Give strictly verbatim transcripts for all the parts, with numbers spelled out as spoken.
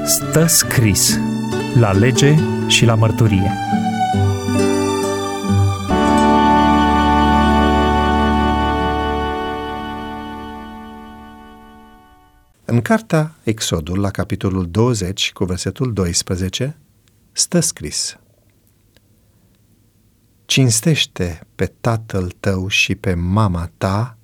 Stă scris la lege și la mărturie. În cartea Exodul, la capitolul douăzeci, cu versetul doisprezece, stă scris: Cinstește pe tatăl tău și pe mama ta,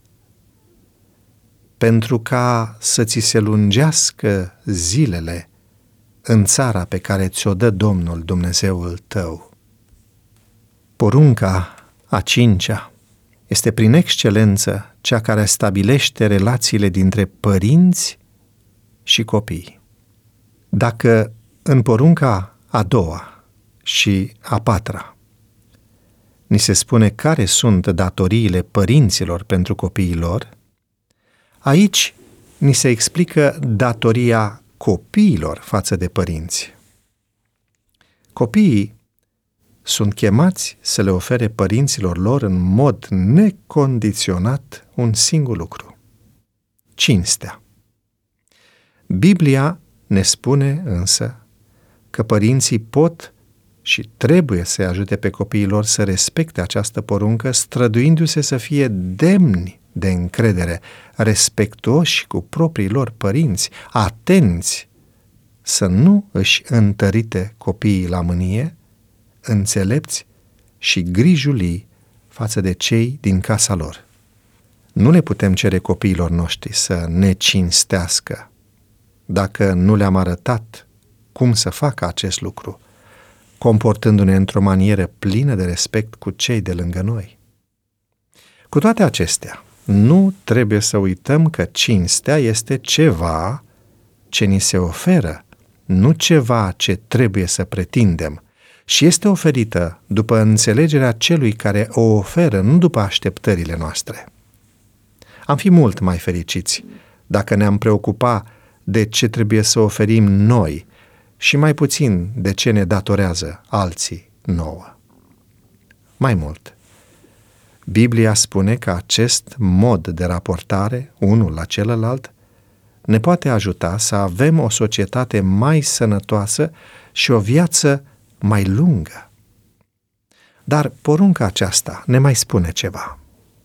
pentru ca să ți se lungească zilele în țara pe care ți-o dă Domnul Dumnezeul tău. Porunca a cincea este prin excelență cea care stabilește relațiile dintre părinți și copii. Dacă în porunca a doua și a patra ni se spune care sunt datoriile părinților pentru copiii lor, aici ni se explică datoria copiilor față de părinți. Copiii sunt chemați să le ofere părinților lor în mod necondiționat un singur lucru: cinstea. Biblia ne spune însă că părinții pot și trebuie să ajute pe copiii lor să respecte această poruncă, străduindu-se să fie demni de încredere, respectuoși cu proprii lor părinți, atenți să nu își întărite copiii la mânie, înțelepți și grijulii față de cei din casa lor. Nu le putem cere copiilor noștri să ne cinstească dacă nu le-am arătat cum să facă acest lucru, comportându-ne într-o manieră plină de respect cu cei de lângă noi. Cu toate acestea, nu trebuie să uităm că cinstea este ceva ce ni se oferă, nu ceva ce trebuie să pretindem, și este oferită după înțelegerea celui care o oferă, nu după așteptările noastre. Am fi mult mai fericiți dacă ne-am preocupa de ce trebuie să oferim noi și mai puțin de ce ne datorează alții nouă. Mai mult, Biblia spune că acest mod de raportare, unul la celălalt, ne poate ajuta să avem o societate mai sănătoasă și o viață mai lungă. Dar porunca aceasta ne mai spune ceva.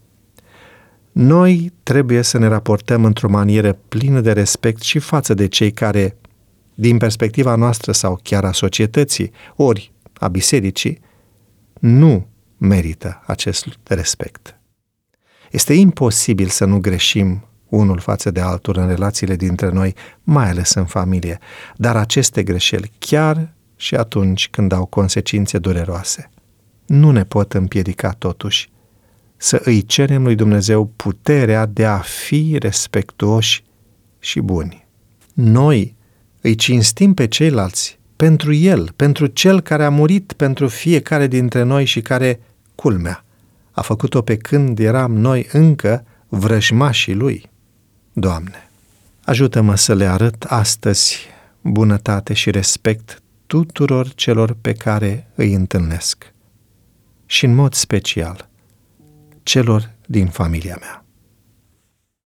Noi trebuie să ne raportăm într-o manieră plină de respect și față de cei care, din perspectiva noastră sau chiar a societății, ori a bisericii, nu merită acest respect. Este imposibil să nu greșim unul față de altul în relațiile dintre noi, mai ales în familie, dar aceste greșeli, chiar și atunci când au consecințe dureroase, nu ne pot împiedica totuși să îi cerem lui Dumnezeu puterea de a fi respectuoși și buni. Noi îi cinstim pe ceilalți pentru El, pentru Cel care a murit pentru fiecare dintre noi și care, culmea, a făcut-o pe când eram noi încă vrăjmașii Lui. Doamne, ajută-mă să le arăt astăzi bunătate și respect tuturor celor pe care îi întâlnesc și în mod special celor din familia mea.